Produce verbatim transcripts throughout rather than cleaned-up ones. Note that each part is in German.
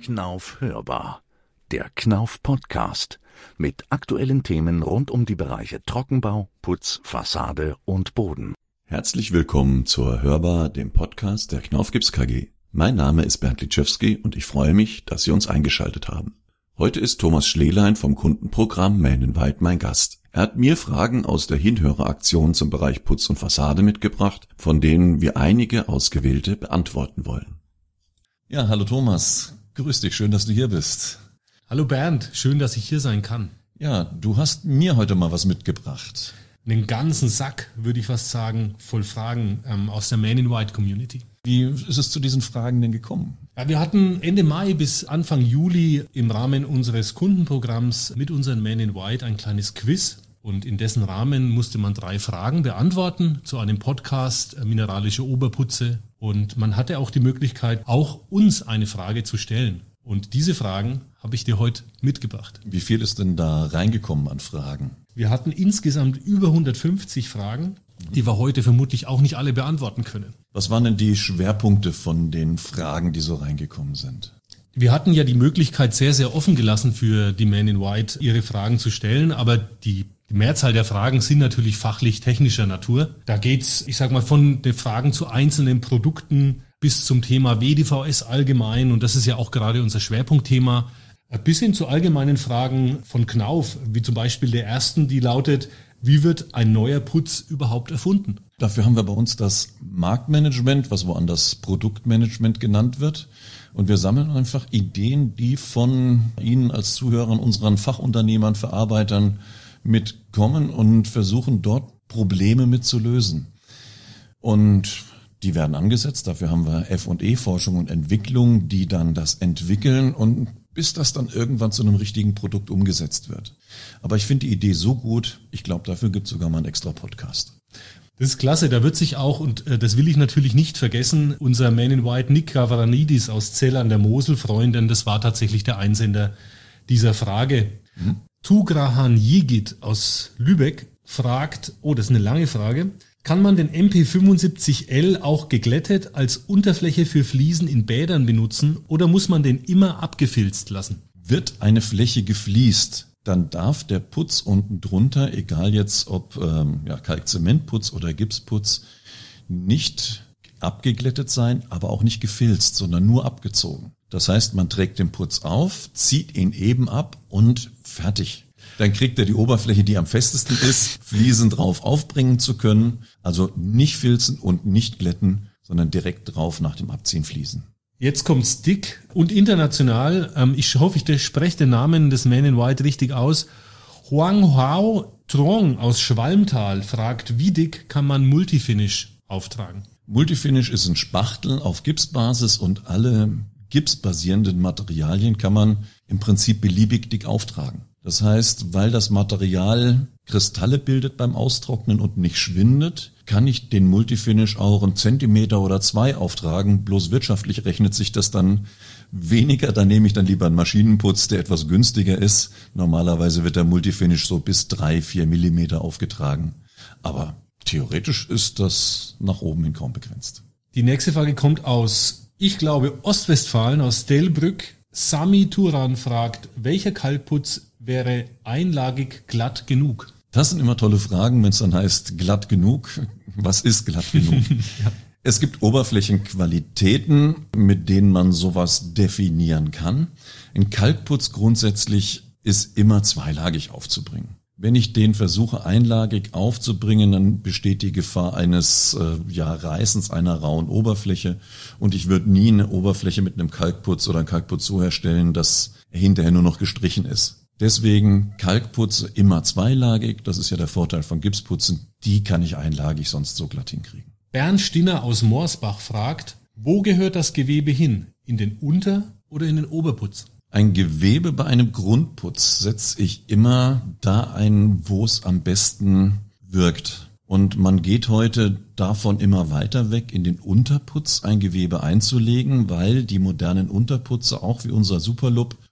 Knauf hörbar. Der Knauf Podcast mit aktuellen Themen rund um die Bereiche Trockenbau, Putz, Fassade und Boden. Herzlich willkommen zur Hörbar, dem Podcast der Knauf Gips K G. Mein Name ist Bernd Litschewski und ich freue mich, dass Sie uns eingeschaltet haben. Heute ist Thomas Schlehlein vom Kundenprogramm Man in White mein Gast. Er hat mir Fragen aus der Hinhöreraktion zum Bereich Putz und Fassade mitgebracht, von denen wir einige ausgewählte beantworten wollen. Ja, hallo Thomas. Grüß dich, schön, dass du hier bist. Hallo Bernd, schön, dass ich hier sein kann. Ja, du hast mir heute mal was mitgebracht. Einen ganzen Sack, würde ich fast sagen, voll Fragen ähm, aus der Man in White Community. Wie ist es zu diesen Fragen denn gekommen? Ja, wir hatten Ende Mai bis Anfang Juli im Rahmen unseres Kundenprogramms mit unseren Man in White ein kleines Quiz. Und in dessen Rahmen musste man drei Fragen beantworten zu einem Podcast äh, Mineralische Oberputze. Und man hatte auch die Möglichkeit, auch uns eine Frage zu stellen. Und diese Fragen habe ich dir heute mitgebracht. Wie viel ist denn da reingekommen an Fragen? Wir hatten insgesamt über hundertfünfzig Fragen, die wir heute vermutlich auch nicht alle beantworten können. Was waren denn die Schwerpunkte von den Fragen, die so reingekommen sind? Wir hatten ja die Möglichkeit sehr, sehr offen gelassen für die Man in White, ihre Fragen zu stellen, aber die Die Mehrzahl der Fragen sind natürlich fachlich-technischer Natur. Da geht's, ich sag mal, von den Fragen zu einzelnen Produkten bis zum Thema W D V S allgemein, und das ist ja auch gerade unser Schwerpunktthema, bis hin zu allgemeinen Fragen von Knauf, wie zum Beispiel der ersten, die lautet: Wie wird ein neuer Putz überhaupt erfunden? Dafür haben wir bei uns das Marktmanagement, was woanders Produktmanagement genannt wird. Und wir sammeln einfach Ideen, die von Ihnen als Zuhörern, unseren Fachunternehmern, Verarbeitern mitkommen und versuchen dort Probleme mitzulösen. Und die werden angesetzt. Dafür haben wir F und E, Forschung und Entwicklung, die dann das entwickeln und bis das dann irgendwann zu einem richtigen Produkt umgesetzt wird. Aber ich finde die Idee so gut, ich glaube, dafür gibt es sogar mal einen extra Podcast. Das ist klasse, da wird sich auch, und äh, das will ich natürlich nicht vergessen, unser Man in White Nick Gavaranidis aus Zell an der Mosel freuen, denn das war tatsächlich der Einsender dieser Frage. Mhm. Tugrahan Yigit aus Lübeck fragt, oh, das ist eine lange Frage, kann man den M P fünfundsiebzig L auch geglättet als Unterfläche für Fliesen in Bädern benutzen oder muss man den immer abgefilzt lassen? Wird eine Fläche gefliest, dann darf der Putz unten drunter, egal jetzt ob ähm, ja, Kalkzementputz oder Gipsputz, nicht abgeglättet sein, aber auch nicht gefilzt, sondern nur abgezogen. Das heißt, man trägt den Putz auf, zieht ihn eben ab und fertig. Dann kriegt er die Oberfläche, die am festesten ist, Fliesen drauf aufbringen zu können. Also nicht filzen und nicht glätten, sondern direkt drauf nach dem Abziehen fließen. Jetzt kommt's dick und international. Ähm, ich hoffe, ich spreche den Namen des Man in White richtig aus. Huang Hao Trong aus Schwalmtal fragt, wie dick kann man Multifinish auftragen? Multifinish ist ein Spachtel auf Gipsbasis und alle gipsbasierenden Materialien kann man im Prinzip beliebig dick auftragen. Das heißt, weil das Material Kristalle bildet beim Austrocknen und nicht schwindet, kann ich den Multifinish auch einen Zentimeter oder zwei auftragen. Bloß wirtschaftlich rechnet sich das dann weniger. Da nehme ich dann lieber einen Maschinenputz, der etwas günstiger ist. Normalerweise wird der Multifinish so bis drei, vier Millimeter aufgetragen. Aber theoretisch ist das nach oben hin kaum begrenzt. Die nächste Frage kommt aus, ich glaube, Ostwestfalen, aus Delbrück. Sami Turan fragt, welcher Kalkputz wäre einlagig glatt genug? Das sind immer tolle Fragen, wenn es dann heißt glatt genug. Was ist glatt genug? Ja. Es gibt Oberflächenqualitäten, mit denen man sowas definieren kann. Ein Kalkputz grundsätzlich ist immer zweilagig aufzubringen. Wenn ich den versuche einlagig aufzubringen, dann besteht die Gefahr eines äh, ja, Reißens einer rauen Oberfläche. Und ich würde nie eine Oberfläche mit einem Kalkputz oder einem Kalkputz so herstellen, dass er hinterher nur noch gestrichen ist. Deswegen Kalkputze immer zweilagig. Das ist ja der Vorteil von Gipsputzen. Die kann ich einlagig sonst so glatt hinkriegen. Bernd Stinner aus Morsbach fragt, wo gehört das Gewebe hin? In den Unter- oder in den Oberputz? Ein Gewebe bei einem Grundputz setze ich immer da ein, wo es am besten wirkt. Und man geht heute davon immer weiter weg, in den Unterputz ein Gewebe einzulegen, weil die modernen Unterputze, auch wie unser Superloop,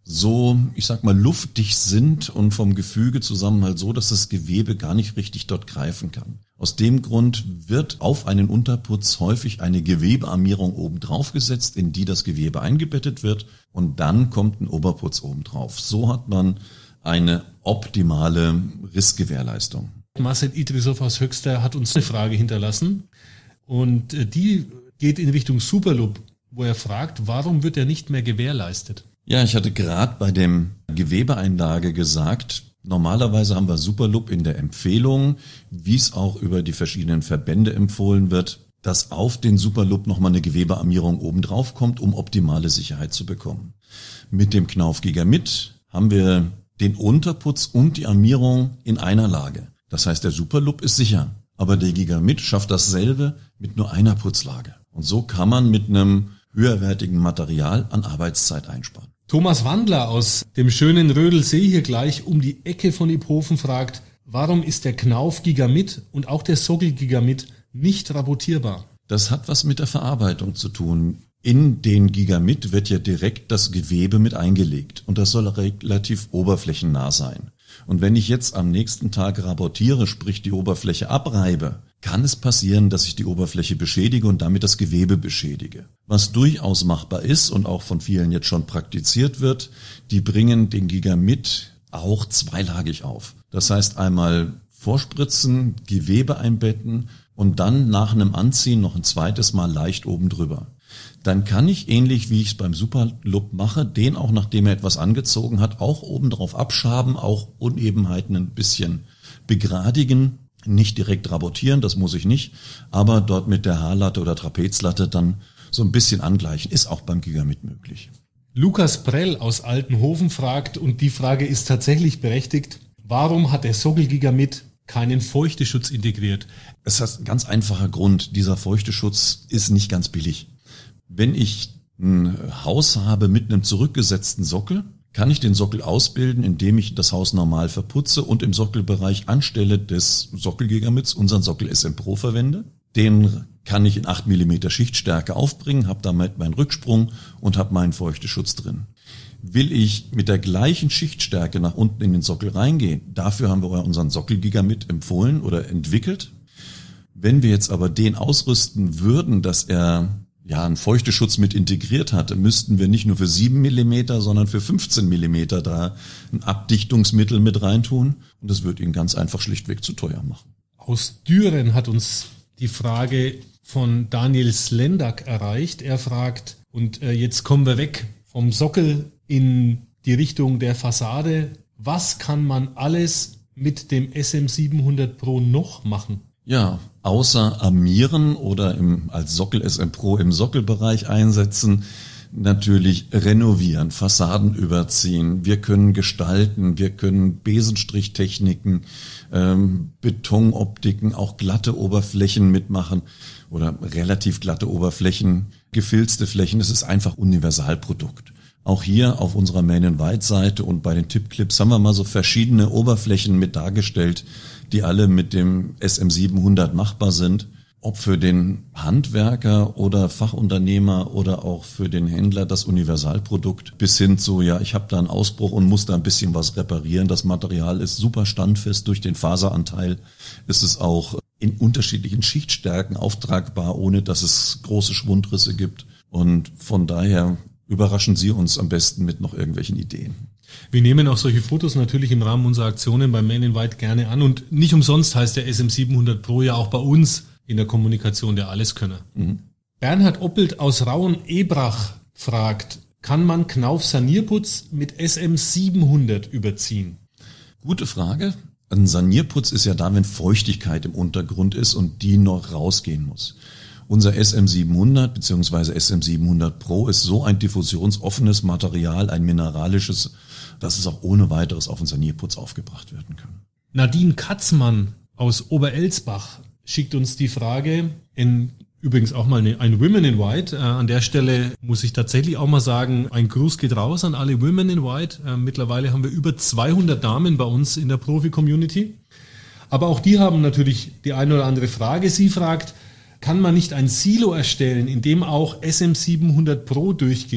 so, ich sag mal, luftig sind und vom Gefüge zusammen halt so, dass das Gewebe gar nicht richtig dort greifen kann. Aus dem Grund wird auf einen Unterputz häufig eine Gewebearmierung oben drauf gesetzt, in die das Gewebe eingebettet wird und dann kommt ein Oberputz oben drauf. So hat man eine optimale Rissgewährleistung. Marcel Idrisov aus Höxter hat uns eine Frage hinterlassen und die geht in Richtung Superloop, wo er fragt, warum wird er nicht mehr gewährleistet? Ja, ich hatte gerade bei dem Gewebeeinlage gesagt, normalerweise haben wir Superloop in der Empfehlung, wie es auch über die verschiedenen Verbände empfohlen wird, dass auf den Superloop nochmal eine Gewebearmierung oben drauf kommt, um optimale Sicherheit zu bekommen. Mit dem Knauf Gigamit haben wir den Unterputz und die Armierung in einer Lage. Das heißt, der Superloop ist sicher, aber der Gigamit schafft dasselbe mit nur einer Putzlage. Und so kann man mit einem höherwertigen Material an Arbeitszeit einsparen. Thomas Wandler aus dem schönen Rödelsee hier gleich um die Ecke von Iphofen fragt, warum ist der Knauf Gigamit und auch der Sockel Gigamit nicht rabotierbar? Das hat was mit der Verarbeitung zu tun. In den Gigamit wird ja direkt das Gewebe mit eingelegt und das soll relativ oberflächennah sein. Und wenn ich jetzt am nächsten Tag rabotiere, sprich die Oberfläche abreibe, kann es passieren, dass ich die Oberfläche beschädige und damit das Gewebe beschädige. Was durchaus machbar ist und auch von vielen jetzt schon praktiziert wird, die bringen den Gigamit auch zweilagig auf. Das heißt einmal vorspritzen, Gewebe einbetten und dann nach einem Anziehen noch ein zweites Mal leicht oben drüber. Dann kann ich, ähnlich wie ich es beim Superloop mache, den auch, nachdem er etwas angezogen hat, auch oben drauf abschaben, auch Unebenheiten ein bisschen begradigen. Nicht direkt rabotieren, das muss ich nicht, aber dort mit der Haarlatte oder Trapezlatte dann so ein bisschen angleichen, ist auch beim Gigamit möglich. Lukas Prell aus Altenhofen fragt, und die Frage ist tatsächlich berechtigt, warum hat der Sockel Gigamit keinen Feuchteschutz integriert? Es hat einen ganz einfacher Grund, dieser Feuchteschutz ist nicht ganz billig. Wenn ich ein Haus habe mit einem zurückgesetzten Sockel, kann ich den Sockel ausbilden, indem ich das Haus normal verputze und im Sockelbereich anstelle des Sockelgigamits unseren Sockel S M Pro verwende. Den kann ich in acht Millimeter Schichtstärke aufbringen, habe damit meinen Rücksprung und habe meinen Feuchteschutz drin. Will ich mit der gleichen Schichtstärke nach unten in den Sockel reingehen, dafür haben wir unseren Sockelgigamit empfohlen oder entwickelt. Wenn wir jetzt aber den ausrüsten würden, dass er ja einen Feuchteschutz mit integriert hatte, müssten wir nicht nur für sieben Millimeter, sondern für fünfzehn Millimeter da ein Abdichtungsmittel mit reintun. Und das wird ihn ganz einfach schlichtweg zu teuer machen. Aus Düren hat uns die Frage von Daniel Slendak erreicht. Er fragt, und äh, jetzt kommen wir weg vom Sockel in die Richtung der Fassade. Was kann man alles mit dem S M siebenhundert Pro noch machen? Ja, außer armieren oder im, als Sockel S M Pro im Sockelbereich einsetzen, natürlich renovieren, Fassaden überziehen. Wir können gestalten, wir können Besenstrichtechniken, ähm, Betonoptiken, auch glatte Oberflächen mitmachen oder relativ glatte Oberflächen, gefilzte Flächen. Es ist einfach Universalprodukt. Auch hier auf unserer Man in White Seite und bei den Tippclips haben wir mal so verschiedene Oberflächen mit dargestellt, die alle mit dem S M siebenhundert machbar sind. Ob für den Handwerker oder Fachunternehmer oder auch für den Händler das Universalprodukt bis hin zu, ja, ich habe da einen Ausbruch und muss da ein bisschen was reparieren. Das Material ist super standfest durch den Faseranteil. Es ist auch in unterschiedlichen Schichtstärken auftragbar, ohne dass es große Schwundrisse gibt. Und von daher überraschen Sie uns am besten mit noch irgendwelchen Ideen. Wir nehmen auch solche Fotos natürlich im Rahmen unserer Aktionen beim Man in White gerne an. Und nicht umsonst heißt der S M siebenhundert Pro ja auch bei uns in der Kommunikation der Alleskönner. Mhm. Bernhard Oppelt aus Rauen-Ebrach fragt, kann man Knauf-Sanierputz mit S M siebenhundert überziehen? Gute Frage. Ein Sanierputz ist ja da, wenn Feuchtigkeit im Untergrund ist und die noch rausgehen muss. Unser S M siebenhundert bzw. S M siebenhundert Pro ist so ein diffusionsoffenes Material, ein mineralisches, dass es auch ohne weiteres auf einen Sanierputz aufgebracht werden kann. Nadine Katzmann aus Oberelsbach schickt uns die Frage, in, übrigens auch mal eine, ein Women in White. Äh, an der Stelle muss ich tatsächlich auch mal sagen, ein Gruß geht raus an alle Women in White. Äh, mittlerweile haben wir über zweihundert Damen bei uns in der Profi-Community. Aber auch die haben natürlich die eine oder andere Frage. Sie fragt, kann man nicht ein Silo erstellen, in dem auch S M siebenhundert Pro durchgeht?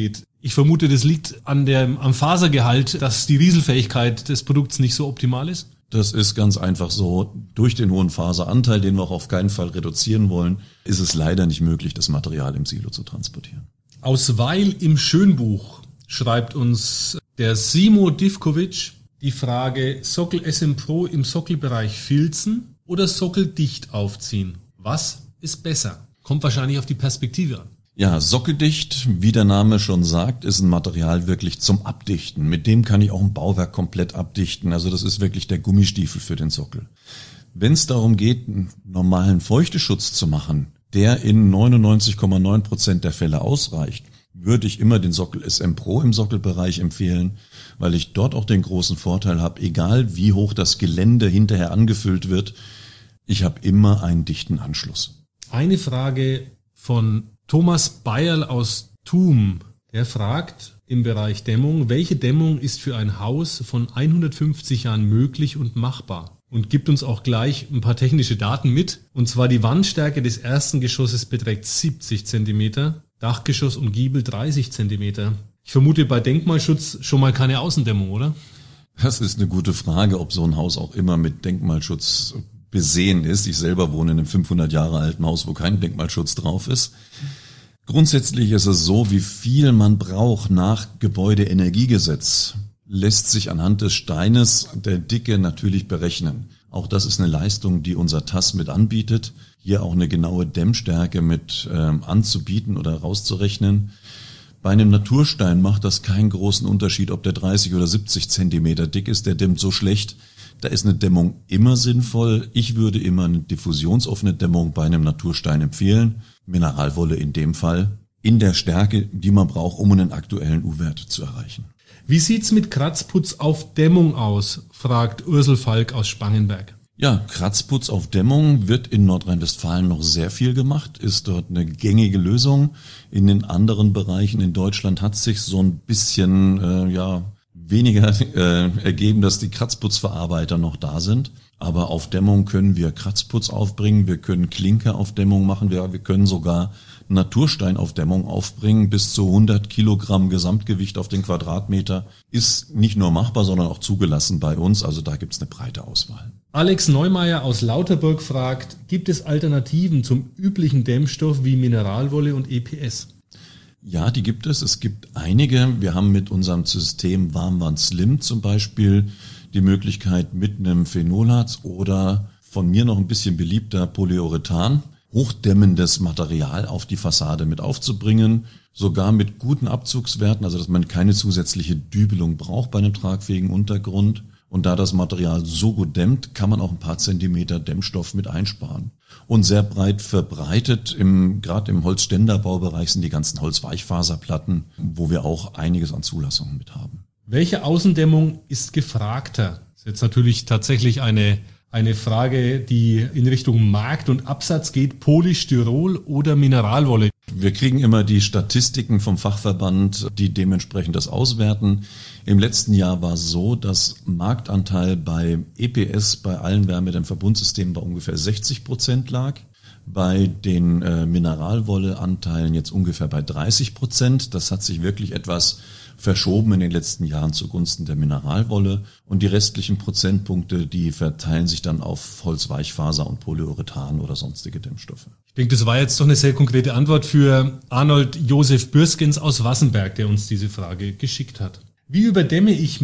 Ich vermute, das liegt an der, am Fasergehalt, dass die Rieselfähigkeit des Produkts nicht so optimal ist. Das ist ganz einfach so. Durch den hohen Faseranteil, den wir auch auf keinen Fall reduzieren wollen, ist es leider nicht möglich, das Material im Silo zu transportieren. Aus Weil im Schönbuch schreibt uns der Simo Divkovic die Frage, Sockel S M Pro im Sockelbereich filzen oder sockeldicht aufziehen? Was ist besser? Kommt wahrscheinlich auf die Perspektive an. Ja, sockeldicht, wie der Name schon sagt, ist ein Material wirklich zum Abdichten. Mit dem kann ich auch ein Bauwerk komplett abdichten. Also das ist wirklich der Gummistiefel für den Sockel. Wenn es darum geht, einen normalen Feuchteschutz zu machen, der in neunundneunzig Komma neun Prozent der Fälle ausreicht, würde ich immer den Sockel S M Pro im Sockelbereich empfehlen, weil ich dort auch den großen Vorteil habe, egal wie hoch das Gelände hinterher angefüllt wird, ich habe immer einen dichten Anschluss. Eine Frage von Thomas Bayerl aus Thum, der fragt im Bereich Dämmung, welche Dämmung ist für ein Haus von hundertfünfzig Jahren möglich und machbar? Und gibt uns auch gleich ein paar technische Daten mit. Und zwar die Wandstärke des ersten Geschosses beträgt siebzig Zentimeter, Dachgeschoss und Giebel dreißig Zentimeter. Ich vermute bei Denkmalschutz schon mal keine Außendämmung, oder? Das ist eine gute Frage, ob so ein Haus auch immer mit Denkmalschutz besehen ist. Ich selber wohne in einem fünfhundert Jahre alten Haus, wo kein Denkmalschutz drauf ist. Grundsätzlich ist es so, wie viel man braucht nach Gebäudeenergiegesetz, lässt sich anhand des Steines der Dicke natürlich berechnen. Auch das ist eine Leistung, die unser T A S mit anbietet, hier auch eine genaue Dämmstärke mit ähm, anzubieten oder rauszurechnen. Bei einem Naturstein macht das keinen großen Unterschied, ob der dreißig oder siebzig Zentimeter dick ist, der dämmt so schlecht. Da ist eine Dämmung immer sinnvoll. Ich würde immer eine diffusionsoffene Dämmung bei einem Naturstein empfehlen. Mineralwolle in dem Fall. In der Stärke, die man braucht, um einen aktuellen U-Wert zu erreichen. Wie sieht's mit Kratzputz auf Dämmung aus? Fragt Ursel Falk aus Spangenberg. Ja, Kratzputz auf Dämmung wird in Nordrhein-Westfalen noch sehr viel gemacht, ist dort eine gängige Lösung. In den anderen Bereichen in Deutschland hat sich so ein bisschen, äh, ja, weniger äh, ergeben, dass die Kratzputzverarbeiter noch da sind. Aber auf Dämmung können wir Kratzputz aufbringen, wir können Klinker auf Dämmung machen, wir, wir können sogar Naturstein auf Dämmung aufbringen. Bis zu hundert Kilogramm Gesamtgewicht auf den Quadratmeter ist nicht nur machbar, sondern auch zugelassen bei uns. Also da gibt's eine breite Auswahl. Alex Neumeier aus Lauterburg fragt, gibt es Alternativen zum üblichen Dämmstoff wie Mineralwolle und E P S? Ja, die gibt es. Es gibt einige. Wir haben mit unserem System Warmwand Slim zum Beispiel die Möglichkeit, mit einem Phenolharz oder von mir noch ein bisschen beliebter Polyurethan hochdämmendes Material auf die Fassade mit aufzubringen, sogar mit guten Abzugswerten, also dass man keine zusätzliche Dübelung braucht bei einem tragfähigen Untergrund. Und da das Material so gut dämmt, kann man auch ein paar Zentimeter Dämmstoff mit einsparen. Und sehr breit verbreitet, im, gerade im Holzständerbaubereich sind die ganzen Holzweichfaserplatten, wo wir auch einiges an Zulassungen mit haben. Welche Außendämmung ist gefragter? Das ist jetzt natürlich tatsächlich eine, eine Frage, die in Richtung Markt und Absatz geht. Polystyrol oder Mineralwolle? Wir kriegen immer die Statistiken vom Fachverband, die dementsprechend das auswerten. Im letzten Jahr war es so, dass Marktanteil bei E P S, bei allen Wärmedämmverbundsystemen bei ungefähr sechzig Prozent lag. Bei den äh, Mineralwolleanteilen jetzt ungefähr bei dreißig Prozent. Das hat sich wirklich etwas verschoben in den letzten Jahren zugunsten der Mineralwolle. Und die restlichen Prozentpunkte, die verteilen sich dann auf Holzweichfaser und Polyurethan oder sonstige Dämmstoffe. Ich denke, das war jetzt doch eine sehr konkrete Antwort für Arnold Josef Bürskens aus Wassenberg, der uns diese Frage geschickt hat. Wie überdämme ich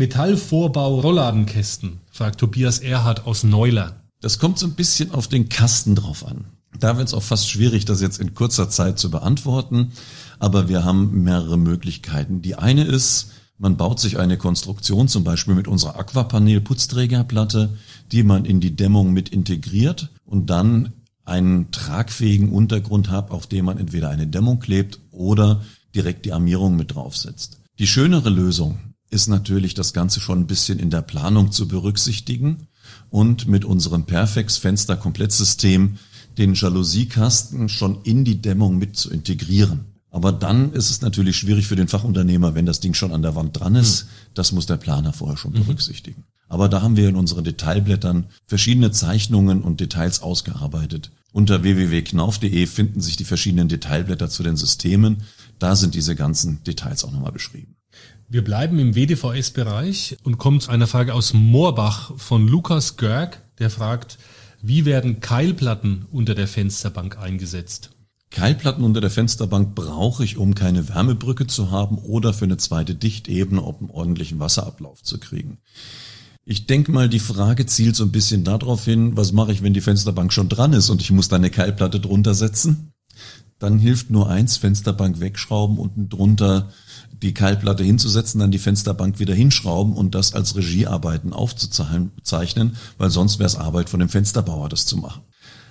Metallvorbau-Rollladenkästen? Fragt Tobias Erhardt aus Neuler. Das kommt so ein bisschen auf den Kasten drauf an. Da wird es auch fast schwierig, das jetzt in kurzer Zeit zu beantworten. Aber wir haben mehrere Möglichkeiten. Die eine ist, man baut sich eine Konstruktion, zum Beispiel mit unserer Aquapanel-Putzträgerplatte, die man in die Dämmung mit integriert und dann einen tragfähigen Untergrund hat, auf dem man entweder eine Dämmung klebt oder direkt die Armierung mit draufsetzt. Die schönere Lösung ist natürlich, das Ganze schon ein bisschen in der Planung zu berücksichtigen und mit unserem Perfex-Fenster-Komplettsystem den Jalousiekasten schon in die Dämmung mit zu integrieren. Aber dann ist es natürlich schwierig für den Fachunternehmer, wenn das Ding schon an der Wand dran ist. Das muss der Planer vorher schon berücksichtigen. Aber da haben wir in unseren Detailblättern verschiedene Zeichnungen und Details ausgearbeitet. Unter w w w punkt knauf punkt de finden sich die verschiedenen Detailblätter zu den Systemen. Da sind diese ganzen Details auch nochmal beschrieben. Wir bleiben im W D V S-Bereich und kommen zu einer Frage aus Moorbach von Lukas Görg, der fragt, wie werden Keilplatten unter der Fensterbank eingesetzt? Keilplatten unter der Fensterbank brauche ich, um keine Wärmebrücke zu haben oder für eine zweite Dichtebene, um einen ordentlichen Wasserablauf zu kriegen. Ich denke mal, die Frage zielt so ein bisschen darauf hin, was mache ich, wenn die Fensterbank schon dran ist und ich muss da eine Keilplatte drunter setzen? Dann hilft nur eins, Fensterbank wegschrauben, unten drunter die Keilplatte hinzusetzen, dann die Fensterbank wieder hinschrauben und das als Regiearbeiten aufzuzeichnen, weil sonst wäre es Arbeit von dem Fensterbauer, das zu machen.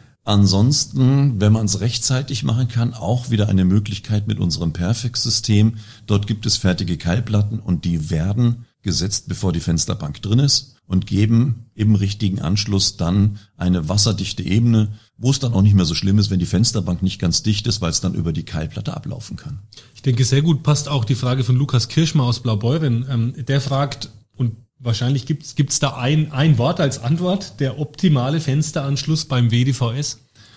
Ansonsten, wenn man es rechtzeitig machen kann, auch wieder eine Möglichkeit mit unserem Perfex-System. Dort gibt es fertige Keilplatten und die werden gesetzt, bevor die Fensterbank drin ist und geben im richtigen Anschluss dann eine wasserdichte Ebene, wo es dann auch nicht mehr so schlimm ist, wenn die Fensterbank nicht ganz dicht ist, weil es dann über die Keilplatte ablaufen kann. Ich denke, sehr gut passt auch die Frage von Lukas Kirschmer aus Blaubeuren. Ähm, der fragt, und wahrscheinlich gibt's gibt's da ein, ein Wort als Antwort, der optimale Fensteranschluss beim W D V S?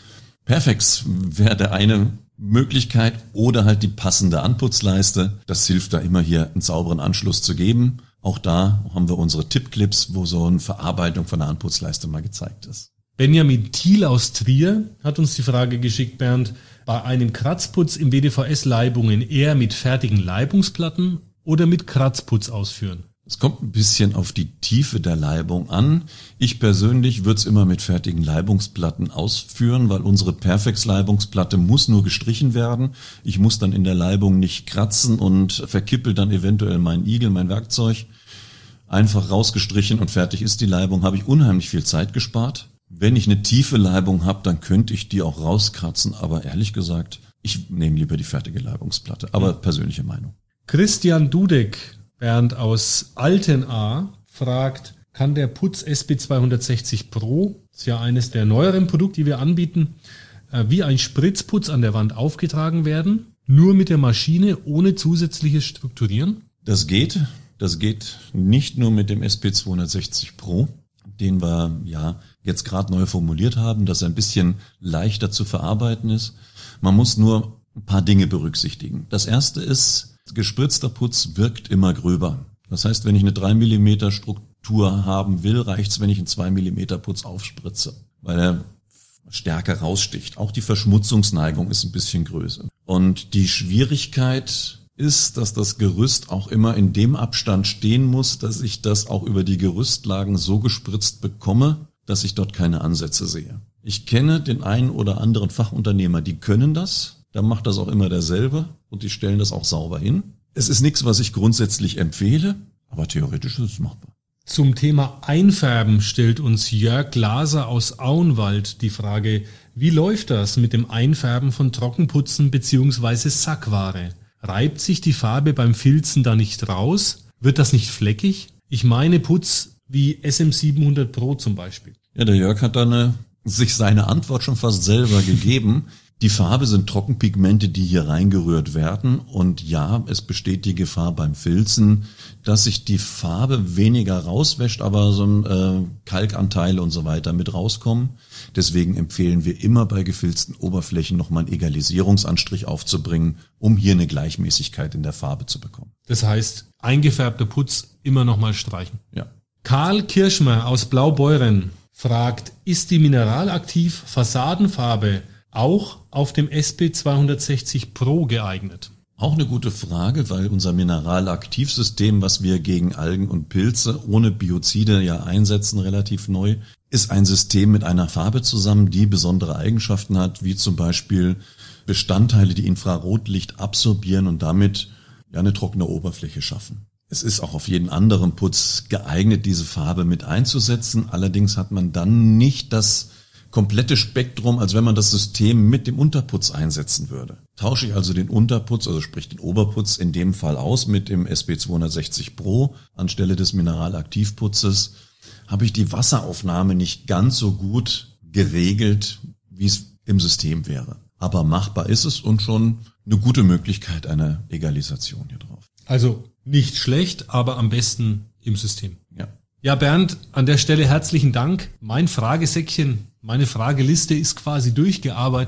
Perfex wäre der eine Möglichkeit oder halt die passende Anputzleiste. Das hilft da immer hier einen sauberen Anschluss zu geben. Auch da haben wir unsere Tippclips, wo so eine Verarbeitung von der Anputzleiste mal gezeigt ist. Benjamin Thiel aus Trier hat uns die Frage geschickt, Bernd, bei einem Kratzputz im W D V S-Leibungen eher mit fertigen Leibungsplatten oder mit Kratzputz ausführen? Es kommt ein bisschen auf die Tiefe der Leibung an. Ich persönlich würde es immer mit fertigen Leibungsplatten ausführen, weil unsere Perfex-Leibungsplatte muss nur gestrichen werden. Ich muss dann in der Leibung nicht kratzen und verkippel dann eventuell meinen Igel, mein Werkzeug. Einfach rausgestrichen und fertig ist die Leibung, habe ich unheimlich viel Zeit gespart. Wenn ich eine tiefe Leibung habe, dann könnte ich die auch rauskratzen, aber ehrlich gesagt, ich nehme lieber die fertige Leibungsplatte. Aber persönliche Meinung. Christian Dudek, Bernd aus Altenahr, fragt, kann der Putz S B zweihundertsechzig Pro, das ist ja eines der neueren Produkte, die wir anbieten, wie ein Spritzputz an der Wand aufgetragen werden, nur mit der Maschine, ohne zusätzliches Strukturieren? Das geht. Das geht nicht nur mit dem S B zweihundertsechzig Pro, den wir ja jetzt gerade neu formuliert haben, dass er ein bisschen leichter zu verarbeiten ist. Man muss nur ein paar Dinge berücksichtigen. Das erste ist, gespritzter Putz wirkt immer gröber. Das heißt, wenn ich eine drei Millimeter Struktur haben will, reicht's, wenn ich einen zwei Millimeter Putz aufspritze, weil er stärker raussticht. Auch die Verschmutzungsneigung ist ein bisschen größer. Und die Schwierigkeit ist, dass das Gerüst auch immer in dem Abstand stehen muss, dass ich das auch über die Gerüstlagen so gespritzt bekomme, dass ich dort keine Ansätze sehe. Ich kenne den einen oder anderen Fachunternehmer, die können das. Da macht das auch immer derselbe und die stellen das auch sauber hin. Es ist nichts, was ich grundsätzlich empfehle, aber theoretisch ist es machbar. Zum Thema Einfärben stellt uns Jörg Glaser aus Auenwald die Frage, wie läuft das mit dem Einfärben von Trockenputzen bzw. Sackware? Reibt sich die Farbe beim Filzen da nicht raus? Wird das nicht fleckig? Ich meine Putz wie S M siebenhundert Pro zum Beispiel. Ja, der Jörg hat da eine, sich seine Antwort schon fast selber gegeben. Die Farbe sind Trockenpigmente, die hier reingerührt werden. Und ja, es besteht die Gefahr beim Filzen, dass sich die Farbe weniger rauswäscht, aber so ein äh, Kalkanteile und so weiter mit rauskommen. Deswegen empfehlen wir immer bei gefilzten Oberflächen nochmal einen Egalisierungsanstrich aufzubringen, um hier eine Gleichmäßigkeit in der Farbe zu bekommen. Das heißt, eingefärbter Putz immer nochmal streichen. Ja. Karl Kirschmer aus Blaubeuren fragt, ist die mineralaktiv Fassadenfarbe auch auf dem S B zweihundertsechzig Pro geeignet? Auch eine gute Frage, weil unser Mineralaktivsystem, was wir gegen Algen und Pilze ohne Biozide ja einsetzen, relativ neu, ist ein System mit einer Farbe zusammen, die besondere Eigenschaften hat, wie zum Beispiel Bestandteile, die Infrarotlicht absorbieren und damit ja eine trockene Oberfläche schaffen. Es ist auch auf jeden anderen Putz geeignet, diese Farbe mit einzusetzen. Allerdings hat man dann nicht das komplette Spektrum, als wenn man das System mit dem Unterputz einsetzen würde. Tausche ich also den Unterputz, also sprich den Oberputz in dem Fall aus mit dem S B zweihundertsechzig Pro anstelle des Mineralaktivputzes, habe ich die Wasseraufnahme nicht ganz so gut geregelt, wie es im System wäre. Aber machbar ist es und schon eine gute Möglichkeit einer Egalisation hier drauf. Also nicht schlecht, aber am besten im System. Ja. Ja, Bernd, an der Stelle herzlichen Dank. Mein Fragesäckchen, meine Frageliste ist quasi durchgearbeitet.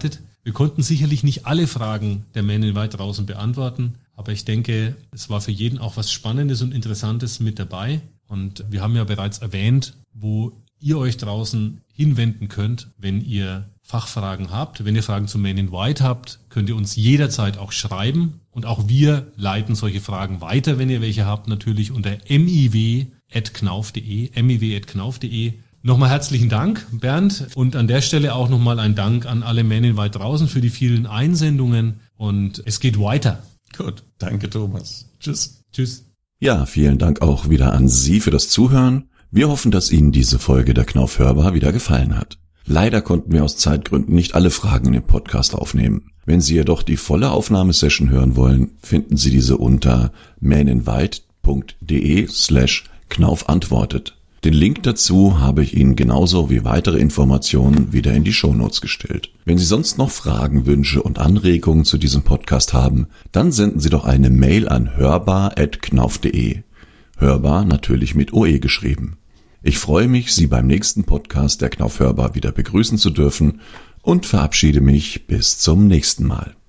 Wir konnten sicherlich nicht alle Fragen der Men in White draußen beantworten, aber ich denke, es war für jeden auch was Spannendes und Interessantes mit dabei. Und wir haben ja bereits erwähnt, wo ihr euch draußen hinwenden könnt, wenn ihr Fachfragen habt. Wenn ihr Fragen zu Men in White habt, könnt ihr uns jederzeit auch schreiben. Und auch wir leiten solche Fragen weiter, wenn ihr welche habt, natürlich unter miw at knauf punkt de, miw at knauf punkt de. Nochmal herzlichen Dank, Bernd. Und an der Stelle auch nochmal ein Dank an alle Men in White draußen für die vielen Einsendungen. Und es geht weiter. Gut, danke Thomas. Tschüss. Tschüss. Ja, vielen Dank auch wieder an Sie für das Zuhören. Wir hoffen, dass Ihnen diese Folge der Knauf hörbar wieder gefallen hat. Leider konnten wir aus Zeitgründen nicht alle Fragen im Podcast aufnehmen. Wenn Sie jedoch die volle Aufnahmesession hören wollen, finden Sie diese unter meninwhite punkt de slash knauf antwortet. Den Link dazu habe ich Ihnen genauso wie weitere Informationen wieder in die Shownotes gestellt. Wenn Sie sonst noch Fragen, Wünsche und Anregungen zu diesem Podcast haben, dann senden Sie doch eine Mail an hörbar at knauf punkt de. Hörbar natürlich mit O E geschrieben. Ich freue mich, Sie beim nächsten Podcast der Knauf hörbar wieder begrüßen zu dürfen und verabschiede mich bis zum nächsten Mal.